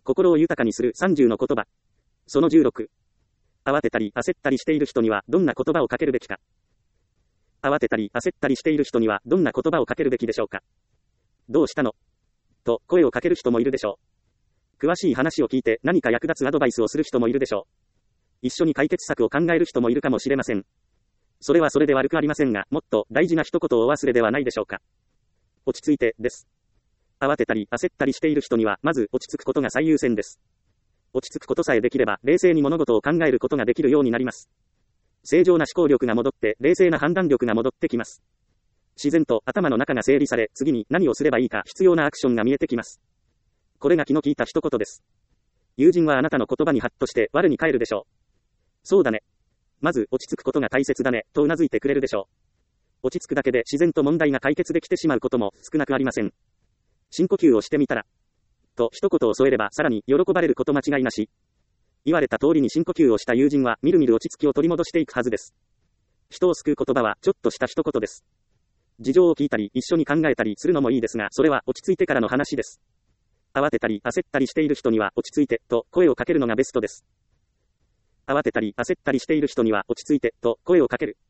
心を豊かにする30の言葉。その16。慌てたり焦ったりしている人にはどんな言葉をかけるべきか。慌てたり焦ったりしている人にはどんな言葉をかけるべきでしょうか。どうしたのと声をかける人もいるでしょう。詳しい話を聞いて何か役立つアドバイスをする人もいるでしょう。一緒に解決策を考える人もいるかもしれません。それはそれで悪くありませんが、もっと大事な一言をお忘れではないでしょうか。落ち着いてです。慌てたり焦ったりしている人にはまず落ち着くことが最優先です。落ち着くことさえできれば冷静に物事を考えることができるようになります。正常な思考力が戻って冷静な判断力が戻ってきます。自然と頭の中が整理され、次に何をすればいいか必要なアクションが見えてきます。これが気の利いた一言です。友人はあなたの言葉にハッとして我に返るでしょう。そうだね。まず落ち着くことが大切だね、と頷いてくれるでしょう。落ち着くだけで自然と問題が解決できてしまうことも少なくありません。深呼吸をしてみたら。と一言を添えればさらに喜ばれること間違いなし。言われた通りに深呼吸をした友人はみるみる落ち着きを取り戻していくはずです。人を救う言葉はちょっとした一言です。事情を聞いたり一緒に考えたりするのもいいですが、それは落ち着いてからの話です。慌てたり焦ったりしている人には落ち着いてと声をかけるのがベストです。慌てたり焦ったりしている人には落ち着いてと声をかける。